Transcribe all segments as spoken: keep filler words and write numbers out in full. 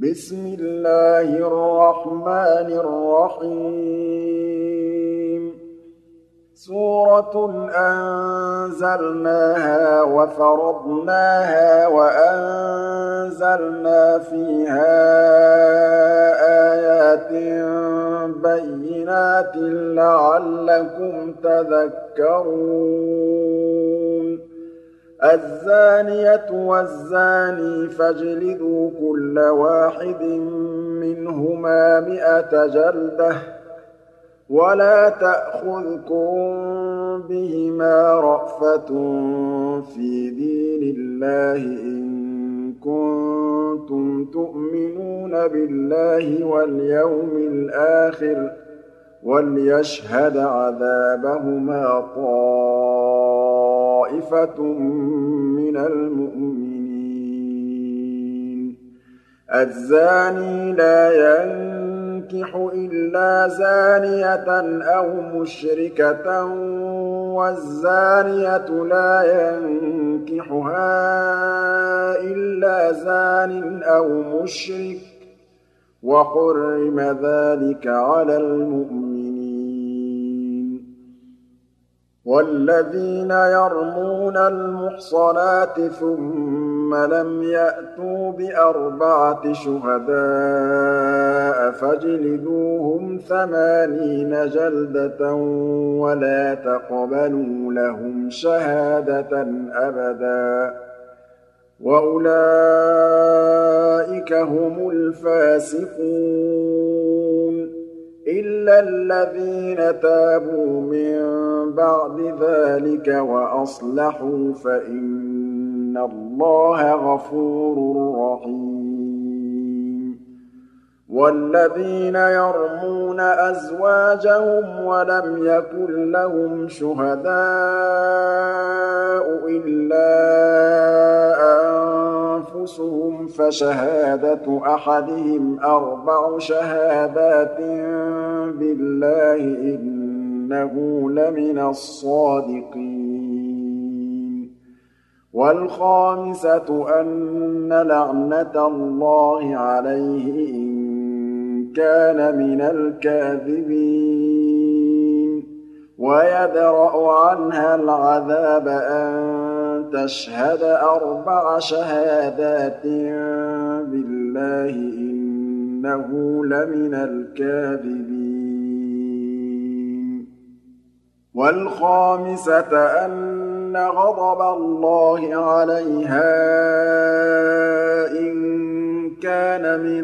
بسم الله الرحمن الرحيم سورة أنزلناها وفرضناها وأنزلنا فيها آيات بينات لعلكم تذكرون الزانية والزاني فاجلدوا كل واحد منهما مئة جلدة ولا تأخذكم بهما رأفة في دين الله إن كنتم تؤمنون بالله واليوم الآخر وليشهد عذابهما طائفة من المؤمنين الزاني لا ينكح إلا زانية أو مشركة والزانية لا ينكحها إلا زان أو مشرك وحرم ذلك على المؤمنين والذين يرمون المحصنات ثم لم يأتوا بأربعة شهداء فاجلدوهم ثمانين جلدة ولا تقبلوا لهم شهادة أبدا وأولئك هم الفاسقون إلا الذين تابوا من بعد ذلك وأصلحوا فإن الله غفور رحيم والذين يرمون أزواجهم ولم يكن لهم شهداء إلا أنفسهم فشهادة أحدهم أربع شهادات بالله إنه لمن الصادقين والخامسة أن لعنة الله عليه إن كان من الكاذبين ويدرأ عنها العذاب أن تشهد أربع شهادات بالله إنه لمن الكاذبين والخامسة أن غضب الله عليها إن كان من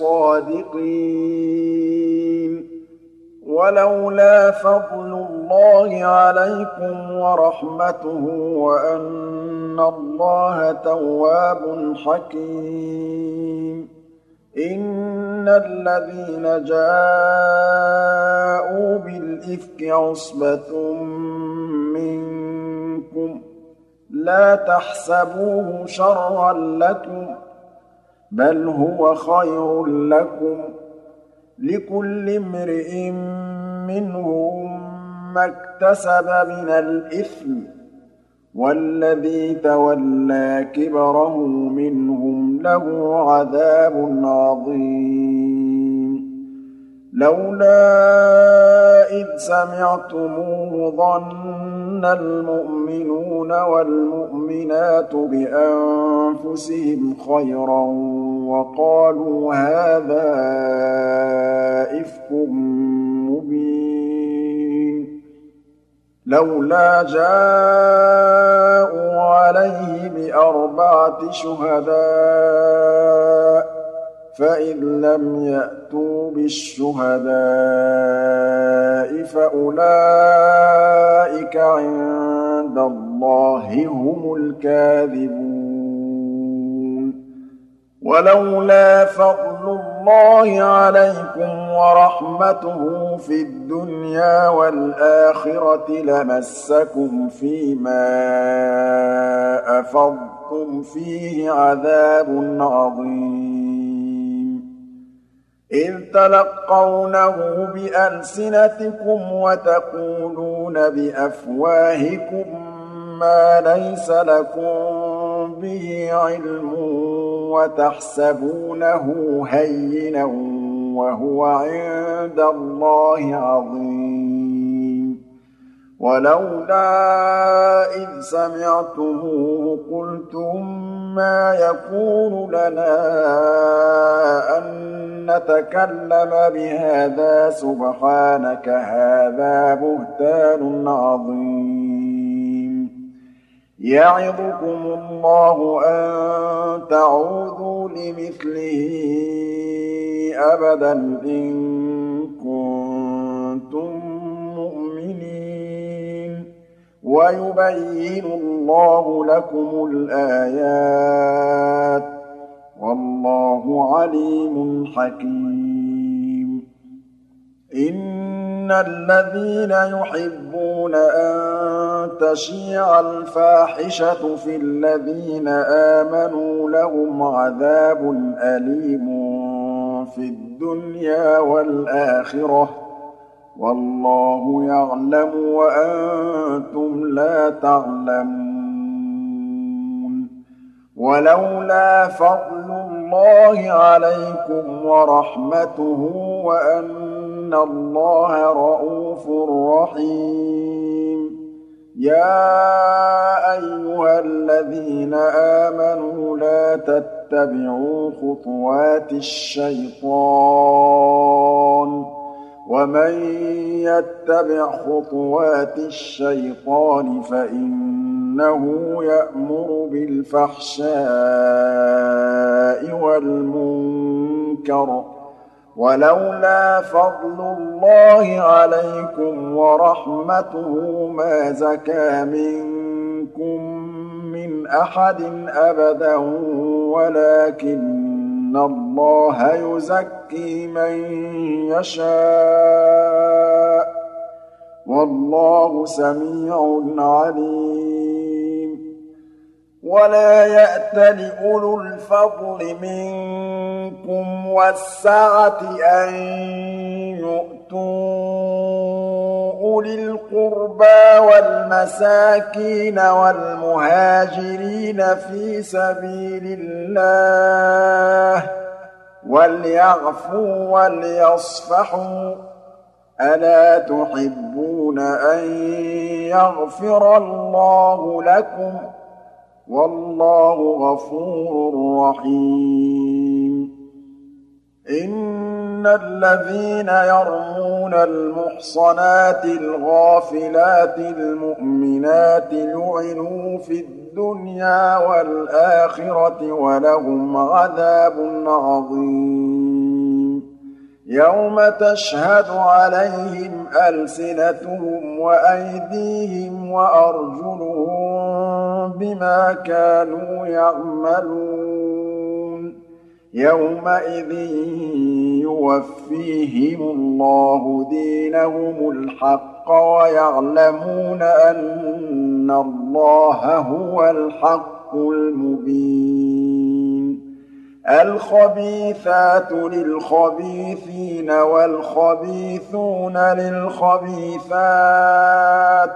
الصادقين ولولا فضل الله عليكم ورحمته وأن الله تواب حكيم إن الذين جاءوا بالإفك عصبة منكم لا تحسبوه شرا لكم بل هو خير لكم لكل امرئ منهم ما اكتسب من الإثم والذي تولى كبره منهم له عذاب عظيم لولا إذ سمعتموه ظن المؤمنون والمؤمنات بأنفسهم خيرا وقالوا هذا إفك مبين لولا جاءوا عليه بأربعة شهداء فإذ لم يأتوا بالشهداء فأولئك عند الله هم الكاذبون ولولا فضل الله عليكم ورحمته في الدنيا والآخرة لمسكم فيما أفضتم فيه عذاب عظيم إذ تلقونه بألسنتكم وتقولون بأفواهكم ما ليس لكم به علم وتحسبونه هينا وهو عند الله عظيم ولولا إذ سمعتموه قلتم ما يكون لنا أن نتكلم بهذا سبحانك هذا بهتان عظيم يعظكم الله أن تعودوا لمثله أبدا إن كنتم مؤمنين ويبين الله لكم الآيات والله عليم حكيم إن الذين يحبون أن تشيع الفاحشة في الذين آمنوا لهم عذاب أليم في الدنيا والآخرة والله يعلم وأنتم لا تعلمون ولولا فضل الله عليكم ورحمته وأن الله رءوف رحيم يا أيها الذين آمنوا لا تتبعوا خطوات الشيطان ومن يتبع خطوات الشيطان فإنه يأمر بالفحشاء والمنكر ولولا فضل الله عليكم ورحمته ما زكى منكم من أحد أبدا ولكن إن الله يزكي من يشاء والله سميع عليم ولا يأتل أولو الفضل منكم والسعة أن يؤتوا أولي القربى والمساكين والمهاجرين في سبيل الله وليعفوا وليصفحوا ألا تحبون أن يغفر الله لكم والله غفور رحيم إن الذين يرمون المحصنات الغافلات المؤمنات لعنوا في الدنيا والآخرة ولهم عذاب عظيم يوم تشهد عليهم ألسنتهم وأيديهم وأرجلهم بما كانوا يعملون يومئذ يوفيهم الله دينهم الحق ويعلمون أن الله هو الحق المبين الخبيثات للخبيثين والخبيثون للخبيثات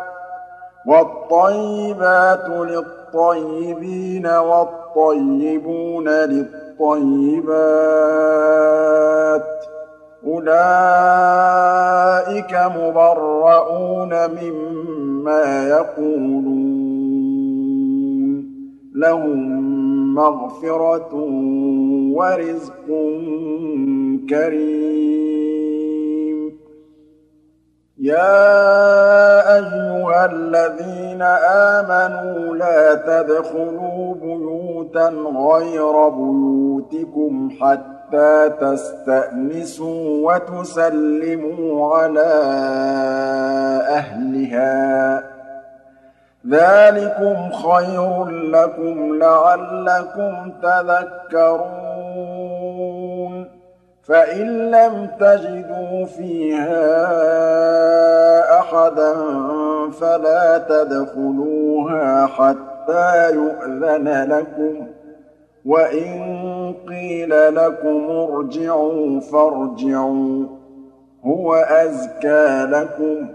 والطيبات للطيبين والطيبون للطيبات أولئك مبرؤون مما يقولون لهم مغفرة ورزق كريم يا أيها الذين آمنوا لا تدخلوا بيوتا غير بيوتكم حتى تستأنسوا وتسلموا على أهلها ذلكم خير لكم لعلكم تذكرون فإن لم تجدوا فيها أحدا فلا تدخلوها حتى يؤذن لكم وإن قيل لكم ارجعوا فارجعوا هو أزكى لكم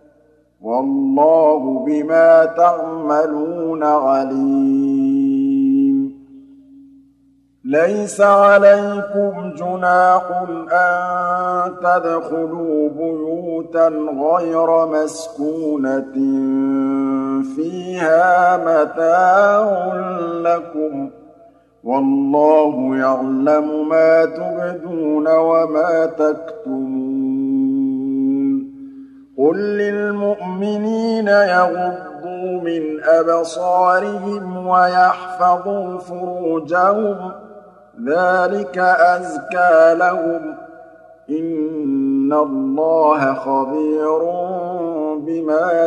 والله بما تعملون عليم لَيْسَ عَلَيْكُمْ جُنَاحٌ أَن تَدْخُلُوا بُيُوتًا غَيْرَ مَسْكُونَةٍ فِيهَا مَتَاعٌ لَّكُمْ ۚ وَاللَّهُ يَعْلَمُ مَا تُبْدُونَ وَمَا تَكْتُمُونَ قُل لِّلْمُؤْمِنِينَ يَغُضُّوا مِنْ أَبْصَارِهِمْ وَيَحْفَظُوا فُرُوجَهُمْ ۚ ذَٰلِكَ أَزْكَىٰ لَهُمْ ۗ إِنَّ اللَّهَ خَبِيرٌ بِمَا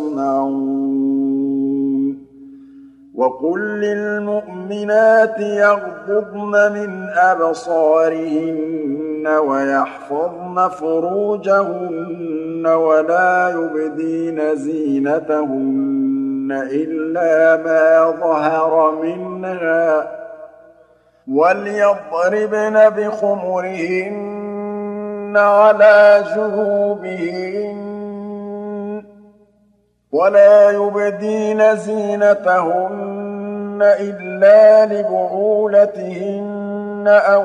يَصْنَعُونَ وَقُل لِّلْمُؤْمِنَاتِ يَغْضُضْنَ مِنْ أَبْصَارِهِنَّ وَيَحْفَظْنَ فُرُوجَهُنَّ وَلَا يُبْدِينَ زِينَتَهُنَّ إِلَّا مَا ظَهَرَ مِنْهَا ۖ وَلْيَضْرِبْنَ بِخُمُرِهِنَّ عَلَىٰ جُيُوبِهِنَّ ۖ وَلَا يُبْدِينَ زِينَتَهُنَّ إِلَّا لِبُعُولَتِهِنَّ أَوْ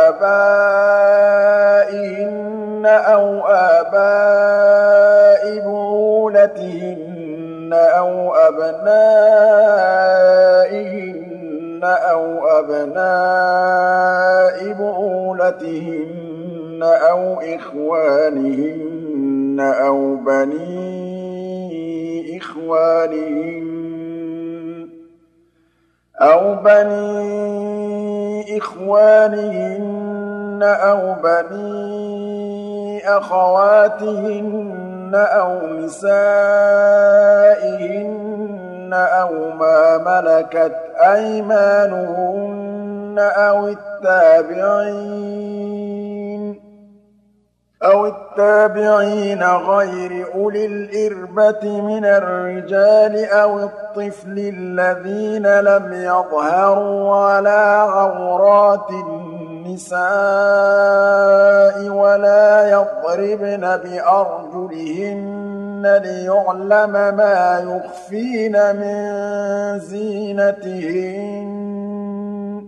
آبَائِهِنَّ أَوْ آبَاءِ بُعُولَتِهِنَّ أَوْ أَبْنَائِهِنَّ أَوْ أَبْنَاءِ بُعُولَتِهِنَّ أَوْ إِخْوَانِهِنَّ أَوْ بَنِي إِخْوَانِهِنَّ أَوْ بَنِي إِخْوَانِهِنَّ أَوْ بَنِي أَخَوَاتِهِنَّ أَوْ نِسَائِهِنَّ أَوْ مَا مَلَكَتْ أَيْمَانُهُنَّ أَوِ التَّابِعِينَ أَوِ التَّابِعِينَ غَيْرِ أُولِي الْإِرْبَةِ مِنَ الرِّجَالِ أَوِ الطِّفْلِ الَّذِينَ لَمْ يَظْهَرُوا عَلَىٰ عَوْرَاتِ النِّسَاءِ وَلَا يَضْرِبْنَ بِأَرْجُلِهِنَّ لِيُعْلَمَ مَا يُخْفِينَ مِن زِينَتِهِنَّ ۚ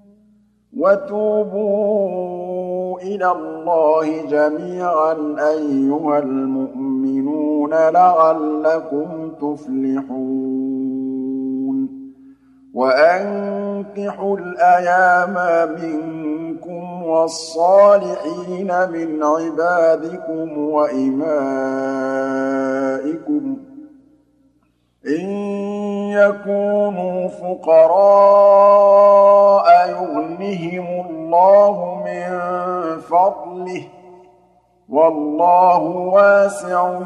وَتُوبُوا إِلَى اللَّهِ جَمِيعًا أَيُّهَا الْمُؤْمِنُونَ لَعَلَّكُمْ تُفْلِحُونَ وَأَنكِحُوا الْأَيَامَ مِنكُمْ وَالصَّالِحِينَ مِنْ عِبَادِكُمْ وَإِمَائِكُمْ إِن يَكُونُوا فُقَرَاءَ يُغْنِهِمُ اللَّهُ مِن فَضْلِهِ ۗ وَاللَّهُ وَاسِعٌ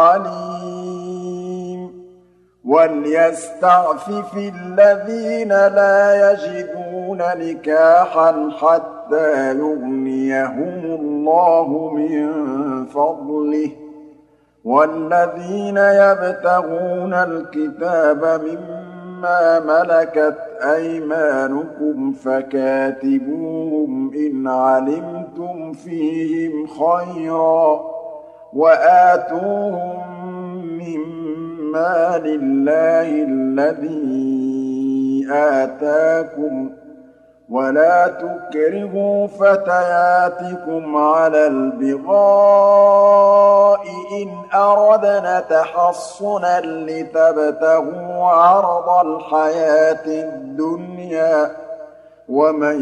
عَلِيمٌ وَلْيَسْتَعْفِفِ الَّذِينَ لَا يَجِدُونَ نِكَاحًا حَتَّىٰ يُغْنِيَهُمُ اللَّهُ مِن فَضْلِهِ ۗ وَالَّذِينَ يَبْتَغُونَ الْكِتَابَ مِمَّا مَلَكَتْ أَيْمَانُكُمْ فَكَاتِبُوهُمْ إِنْ عَلِمْتُمْ فِيهِمْ خَيْرًا ۖ وَآتُوهُم مِّن مَّالِ اللَّهِ الَّذِي آتَاكُمْ ۚ وَلَا تُكْرِهُوا فَتَيَاتِكُمْ عَلَى الْبِغَاءِ إِنْ أَرَدْنَ تَحَصُّنًا لِّتَبْتَغُوا عَرَضَ الْحَيَاةِ الدُّنْيَا ۚ وَمَن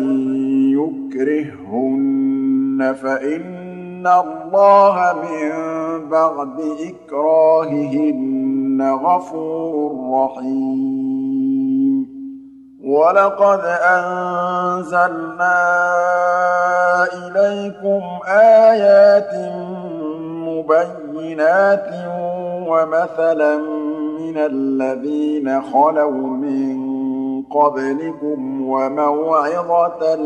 يُكْرِههُّنَّ فَإِنَّ اللَّهَ مِن بَعْدِ إِكْرَاهِهِنَّ غَفُورٌ رَّحِيمٌ وَلَقَدْ أَنزَلْنَا إِلَيْكُمْ آيَاتٍ مُّبَيِّنَاتٍ وَمَثَلًا مِّنَ الَّذِينَ خَلَوْا مِن قَبْلِكُمْ وَمَوْعِظَةً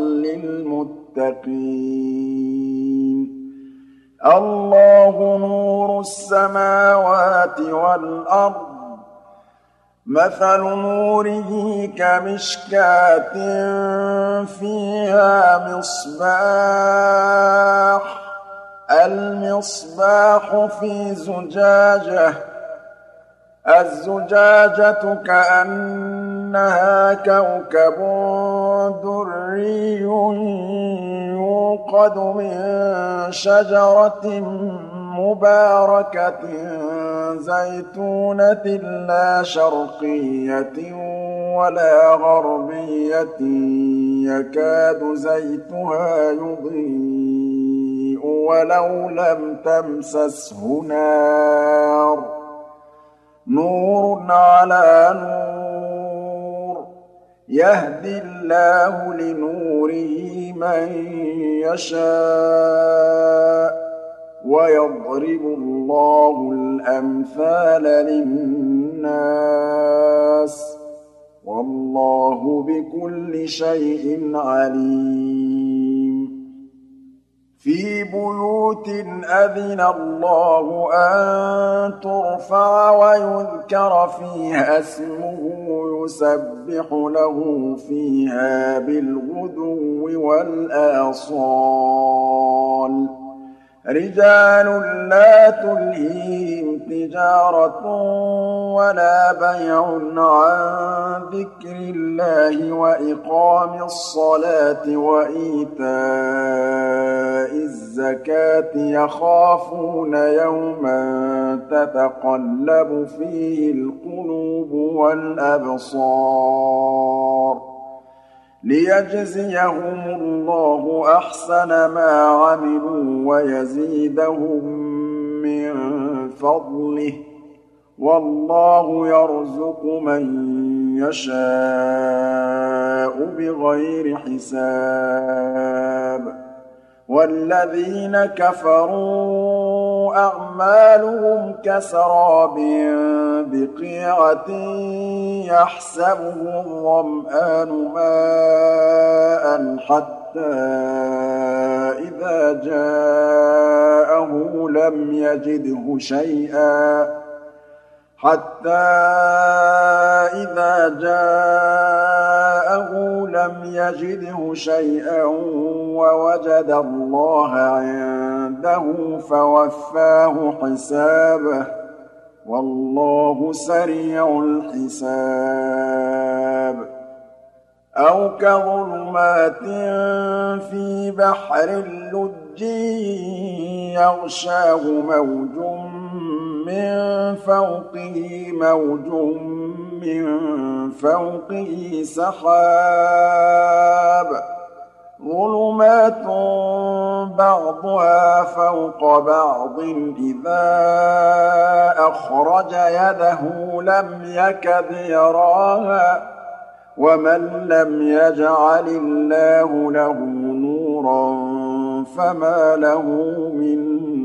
لِّلْمُتَّقِينَ اللَّهُ نُورُ السَّمَاوَاتِ وَالْأَرْضِ ۚ مَثَلُ نُورِهِ كَمِشْكَاةٍ فِيهَا مِصْبَاحٌ ۖ الْمِصْبَاحُ فِي زُجَاجَةٍ، الزُّجَاجَةُ كَأَنَّهَا كَأَنَّهَا كَوْكَبٌ دُرِّيٌّ يُوقَدُ مِن شَجَرَةٍ مُّبَارَكَةٍ زَيْتُونَةٍ لَّا شَرْقِيَّةٍ وَلَا غَرْبِيَّةٍ يَكَادُ زَيْتُهَا يُضِيءُ وَلَوْ لَمْ تَمْسَسْهُ نَارٌ ۚ نُّورٌ عَلَىٰ نُورٍ ۗ يَهْدِي اللَّهُ لِنُورِهِ مَن يَشَاءُ ۚ وَيَضْرِبُ اللَّهُ الْأَمْثَالَ لِلنَّاسِ ۗ وَاللَّهُ بِكُلِّ شَيْءٍ عَلِيمٌ فِي بُيُوتٍ أَذِنَ اللَّهُ أَن تُرْفَعَ وَيُذْكَرَ فِيهَا اسْمُهُ يُسَبِّحُ لَهُ فِيهَا بِالْغُدُوِّ وَالْآصَالِ رِجَالٌ لَّا تُلْهِيهِمْ تِجَارَةٌ وَلَا بَيْعٌ عَن ذِكْرِ اللَّهِ وَإِقَامِ الصَّلَاةِ وَإِيتَاءِ الزَّكَاةِ يَخَافُونَ يَوْمًا تَتَقَلَّبُ فِيهِ الْقُلُوبُ وَالْأَبْصَارُ لِيَجْزِيَهُمُ اللَّهُ أَحْسَنَ مَا عَمِلُوا وَيَزِيدَهُم مِّن فَضْلِهِ ۗ وَاللَّهُ يَرْزُقُ مَن يَشَاءُ بِغَيْرِ حِسَابٍ وَالَّذِينَ كَفَرُوا أَعْمَالُهُمْ كَسَرَابٍ بِقِيعَةٍ يَحْسَبُهُ الظَّمْآنُ مَاءً حَتَّىٰ إِذَا جَاءَهُ لَمْ يَجِدْهُ شَيْئًا حَتَّىٰ إِذَا جَاءَهُ لَمْ يَجِدْهُ شَيْئًا وَوَجَدَ اللَّهَ عِندَهُ فَوَفَّاهُ حِسَابَهُ ۗ وَاللَّهُ سَرِيعُ الْحِسَابِ أَوْ كَظُلُمَاتٍ فِي بَحْرٍ لُّجِّيٍّ يَغْشَاهُ مَوْجٌ مِّن فَوْقِهِ مَوْجٌ مِّن فَوْقِهِ سَحَابٌ ظُلُمَاتٌ بَعْضُهَا فَوْقَ بَعْضٍ إِذَا أَخْرَجَ يَدَهُ لَمْ يَكَدْ يَرَاهَا ۗ وَمَن لَّمْ يَجْعَلِ اللَّهُ لَهُ نُورًا فَمَا لَهُ مِن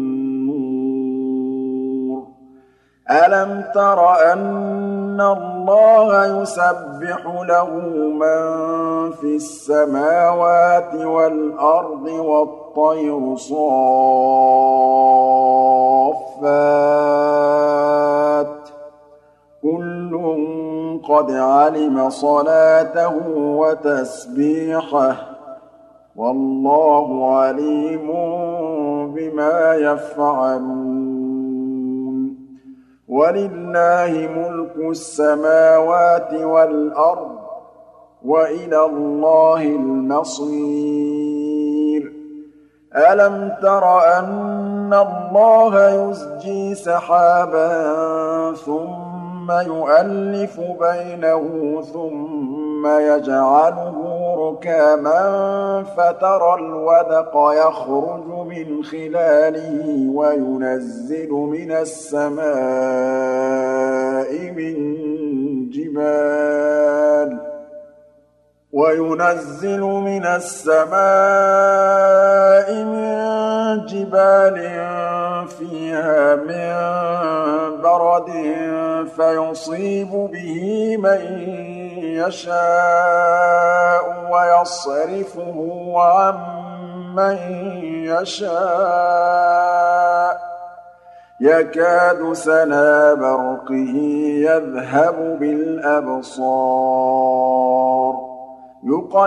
نُّورٍ أَلَمْ تَرَ أَنَّ اللَّهَ يُسَبِّحُ لَهُ مَن فِي السَّمَاوَاتِ وَالْأَرْضِ وَالطَّيْرُ صَافَّاتٍ ۖ كُلٌّ قَدْ عَلِمَ صَلَاتَهُ وَتَسْبِيحَهُ ۗ وَاللَّهُ عَلِيمٌ بِمَا يَفْعَلُونَ وَلِلَّهِ مُلْكُ السَّمَاوَاتِ وَالْأَرْضِ ۖ وَإِلَى اللَّهِ الْمَصِيرُ أَلَمْ تَرَ أَنَّ اللَّهَ يُزْجِي سَحَابًا ثُمَّ يُؤَلِّفُ بَيْنَهُ ثُمَّ يَجْعَلُهُ رُكَامًا فَتَرَى الْوَدْقَ يَخْرُجُ مِنْ خِلَالِهِ وَيُنَزِّلُ مِنَ السَّمَاءِ مِن جِبَالٍ وَيُنَزِّلُ مِنَ السَّمَاءِ مِن جِبَالٍ فِيهَا مِن بَرَدٍ فَيُصِيبُ بِهِ مَن يَشَاءُ وَيَصْرِفُهُ عَن مَّن يَشَاءُ يَكَادُ سَنَا بَرْقِهِ يَذْهَبُ بِالْأَبْصَارِ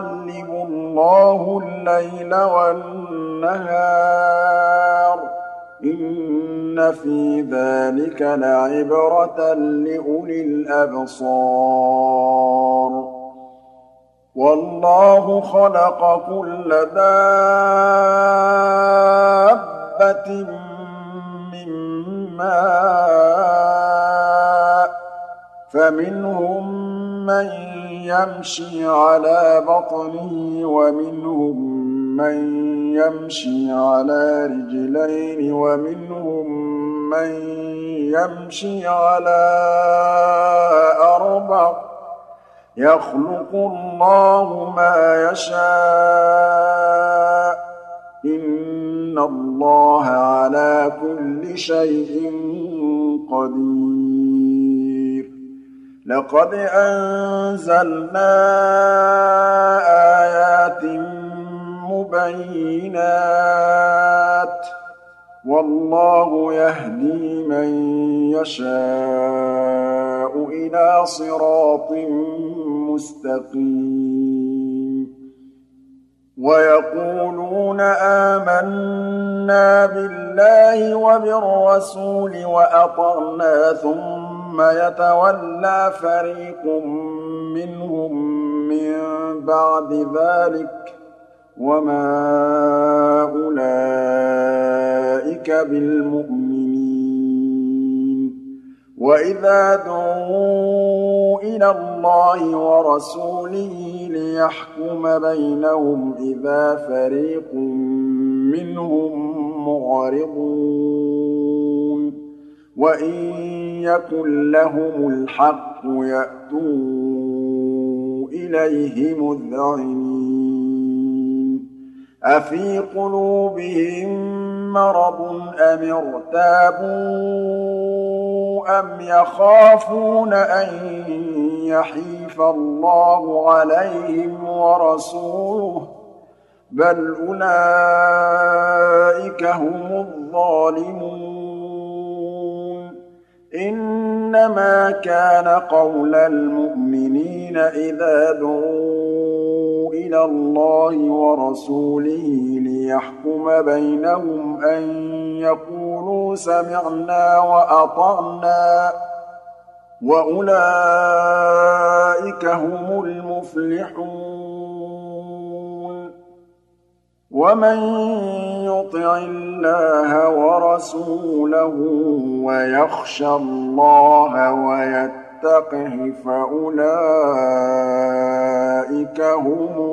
يُقَلِّبُ اللَّهُ اللَّيْلَ وَالنَّهَارَ إِنَّ فِي ذَلِكَ لَعِبْرَةً لِّأُولِي الْأَبْصَارِ وَاللَّهُ خَلَقَ كُلَّ دَابَّةٍ مِّن مَّاءٍ ۖ فَمِنْهُم مَّن يَمْشِي عَلَىٰ بَطْنِهِ وَمِنْهُم مَّن يَمْشِي عَلَىٰ رِجْلَيْنِ وَمِنْهُم مَّن يَمْشِي عَلَىٰ أَرْبَعٍ ۚ يَخْلُقُ اللَّهُ مَا يَشَاءُ ۚ إِنَّ اللَّهَ عَلَىٰ كُلِّ شَيْءٍ قَدِيرٌ لَقَدْ أَنزَلْنَا آيَاتٍ مُّبَيِّنَاتٍ ۚ وَاللَّهُ يَهْدِي مَن يَشَاءُ إِلَىٰ صِرَاطٍ مُّسْتَقِيمٍ وَيَقُولُونَ آمَنَّا بِاللَّهِ وَبِالرَّسُولِ وَأَطَعْنَا ثُمَّ يَتَوَلَّىٰ فَرِيقٌ مِّنْهُم مِّن بَعْدِ ذَٰلِكَ ۚ وَمَا أُولَٰئِكَ بِالْمُؤْمِنِينَ وَإِذَا دُعُوا إِلَى اللَّهِ وَرَسُولِهِ لِيَحْكُمَ بَيْنَهُمْ إِذَا فَرِيقٌ مِّنْهُم مُّعْرِضُونَ وَإِن يَكُن لَّهُمُ الْحَقُّ يَأْتُوا إِلَيْهِ مُذْعِنِينَ أَفِي قُلُوبِهِم مَّرَضٌ أَمِ ارْتَابُوا أَمْ يَخَافُونَ أَن يَحِيفَ اللَّهُ عَلَيْهِمْ وَرَسُولُهُ ۚ بَلْ أُولَٰئِكَ هُمُ الظَّالِمُونَ إِنَّمَا كَانَ قَوْلَ الْمُؤْمِنِينَ إِذَا دُعُوا إِلَى اللَّهِ وَرَسُولِهِ لِيَحْكُمَ بَيْنَهُمْ أَن يَقُولُوا سَمِعْنَا وَأَطَعْنَا ۚ وَأُولَٰئِكَ هُمُ الْمُفْلِحُونَ وَمَن يُطِعِ اللَّهَ وَرَسُولَهُ وَيَخْشَ اللَّهَ وَيَتَّقْهِ فَأُولَٰئِكَ هُمُ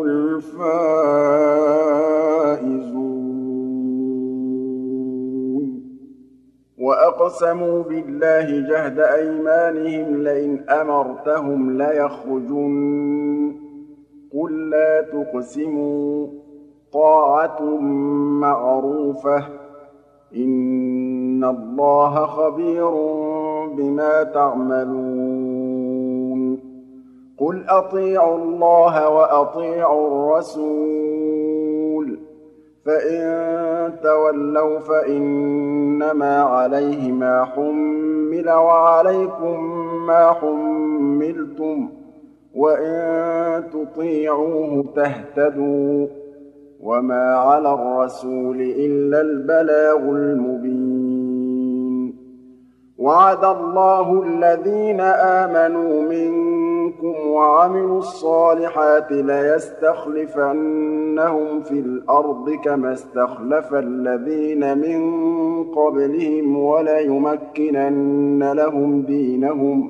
الْفَائِزُونَ وَأَقْسَمُوا بِاللَّهِ جَهْدَ أَيْمَانِهِمْ لَئِنْ أَمَرْتَهُمْ لَيَخْرُجُنَّ ۖ قُل لَّا تُقْسِمُوا ۖ طَاعَةٌ مَّعْرُوفَةٌ ۚ إِنَّ اللَّهَ خَبِيرٌ بِمَا تَعْمَلُونَ قُلْ أَطِيعُوا اللَّهَ وَأَطِيعُوا الرَّسُولَ ۖ فَإِن تَوَلَّوْا فَإِنَّمَا عَلَيْهِ مَا حُمِّلَ وَعَلَيْكُم مَّا حُمِّلْتُمْ ۖ وَإِن تُطِيعُوهُ تَهْتَدُوا ۚ وَمَا عَلَى الرَّسُولِ إِلَّا الْبَلَاغُ الْمُبِينُ وَعَدَ اللَّهُ الَّذِينَ آمَنُوا مِنكُمْ وَعَمِلُوا الصَّالِحَاتِ لَيَسْتَخْلِفَنَّهُمْ فِي الْأَرْضِ كَمَا اسْتَخْلَفَ الَّذِينَ مِن قَبْلِهِمْ وَلَيُمَكِّنَنَّ لَهُمْ دِينَهُمْ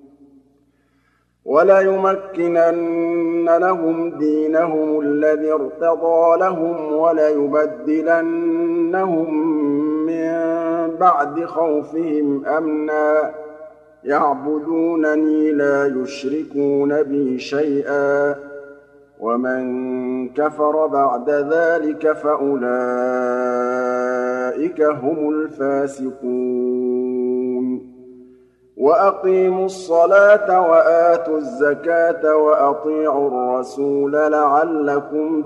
وَلَيُمَكِّنَنَّ لَهُمْ دِينَهُمُ الَّذِي ارْتَضَىٰ لَهُمْ وَلَيُبَدِّلَنَّهُم مِّن بَعْدِ خَوْفِهِمْ أَمْنًا ۚ يَعْبُدُونَنِي لَا يُشْرِكُونَ بِي شَيْئًا ۚ وَمَن كَفَرَ بَعْدَ ذَٰلِكَ فَأُولَٰئِكَ هُمُ الْفَاسِقُونَ وَأَقِيمُوا الصَّلَاةَ وَآتُوا الزَّكَاةَ وَأَطِيعُوا الرَّسُولَ لَعَلَّكُمْ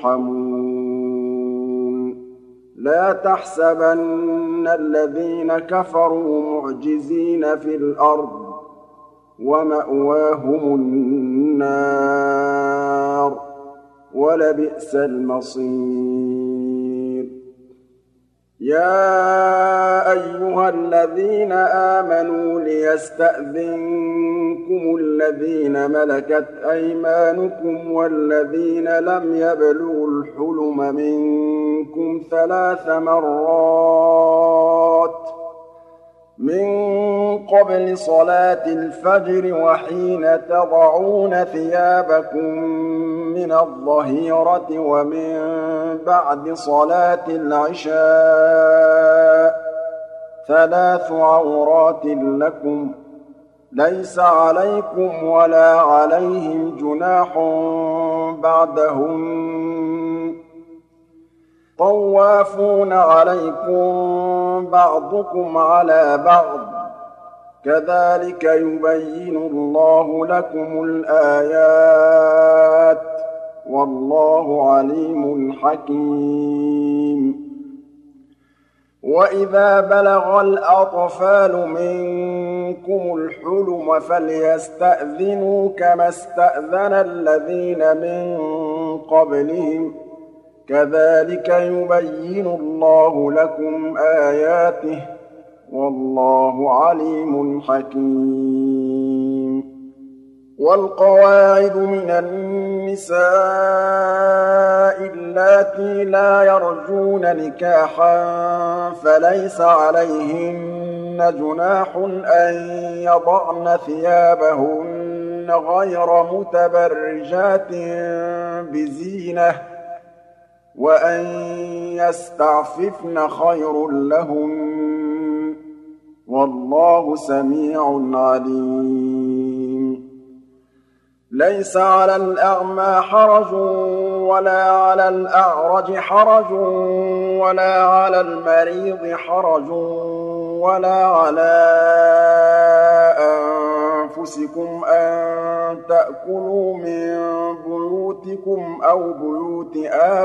تُرْحَمُونَ لَا تَحْسَبَنَّ الَّذِينَ كَفَرُوا مُعْجِزِينَ فِي الْأَرْضِ ۚ وَمَأْوَاهُمُ النَّارُ ۖ وَلَبِئْسَ الْمَصِيرُ يَا أَيُّهَا الَّذِينَ آمَنُوا لِيَسْتَأْذِنكُمُ الَّذِينَ مَلَكَتْ أَيْمَانُكُمْ وَالَّذِينَ لَمْ يَبْلُغُوا الْحُلُمَ مِنكُمْ ثَلَاثَ مرات من قبل صلاة الفجر وحين تضعون ثيابكم من الظهيرة ومن بعد صلاة العشاء ثلاث عورات لكم ليس عليكم ولا عليهم جناح بعدهن طوافون عليكم بعضكم على بعض كذلك يبين الله لكم الآيات والله عليم حكيم وإذا بلغ الأطفال منكم الحلم فليستأذنوا كما استأذن الذين من قبلهم كذلك يبين الله لكم آياته والله عليم حكيم والقواعد من النساء اللاتي لا يرجون نكاحا فليس عليهن جناح أن يضعن ثيابهن غير متبرجات بزينة وأن يستعففن خير لهن والله سميع عليم ليس على الأعمى حرج ولا على الأعرج حرج ولا على المريض حرج ولا على أنفسكم أن تأكلوا من بيوتكم أو بيوت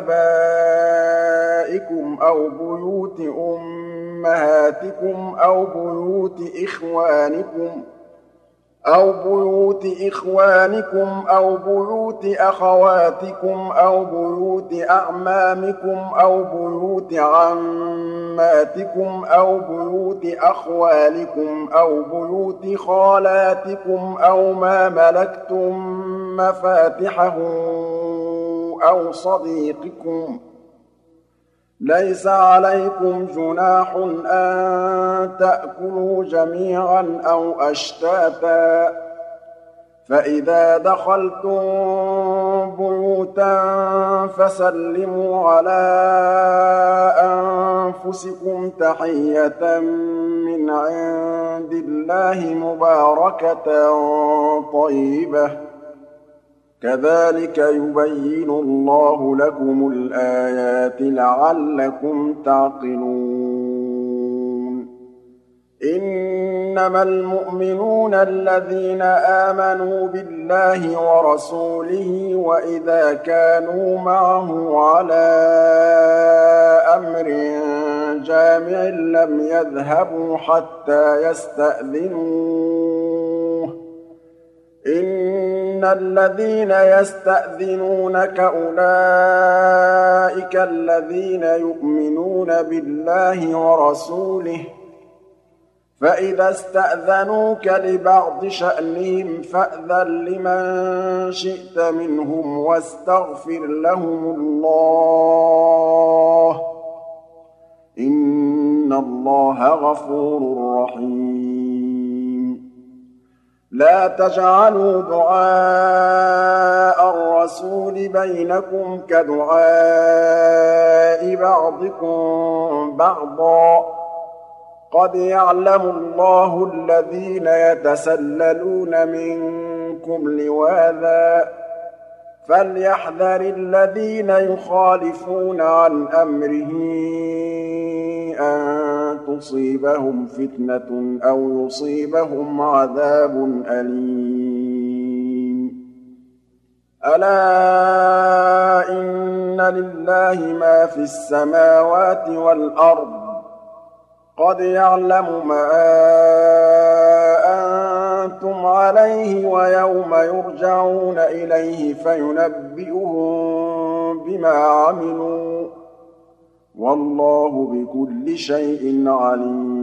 آبائكم أو بيوت أمهاتكم أو بيوت إخوانكم أو بيوت إخوانكم أو بيوت أخواتكم أو بيوت أعمامكم أو بيوت عماتكم أو بيوت أخوالكم أو بيوت خالاتكم أو ما ملكتم مفاتحه أو صديقكم ليس عليكم جناح أن تأكلوا جميعا أو أشتاتا فإذا دخلتم بيوتا فسلموا على أنفسكم تحية من عند الله مباركة طيبة كذلك يبين الله لكم الآيات لعلكم تعقلون إنما المؤمنون الذين آمنوا بالله ورسوله وإذا كانوا معه على أمر جامع لم يذهبوا حتى يستأذنوه إن الذين يستأذنونك أولئك الذين يؤمنون بالله ورسوله فإذا استأذنوك لبعض شأنهم فأذن لمن شئت منهم واستغفر لهم الله إن الله غفور رحيم لا تجعلوا دعاء الرسول بينكم كدعاء بعضكم بعضا قد يعلم الله الذين يتسللون منكم لواذا فليحذر الذين يخالفون عن أمره أن تصيبهم فتنة أو يصيبهم عذاب أليم ألا إن لله ما في السماوات والأرض قد يعلم ما أنتم عليه ويوم يرجعون إليه فينبئهم بما عملوا وَاللَّهُ بِكُلِّ شَيْءٍ عَلِيمٌ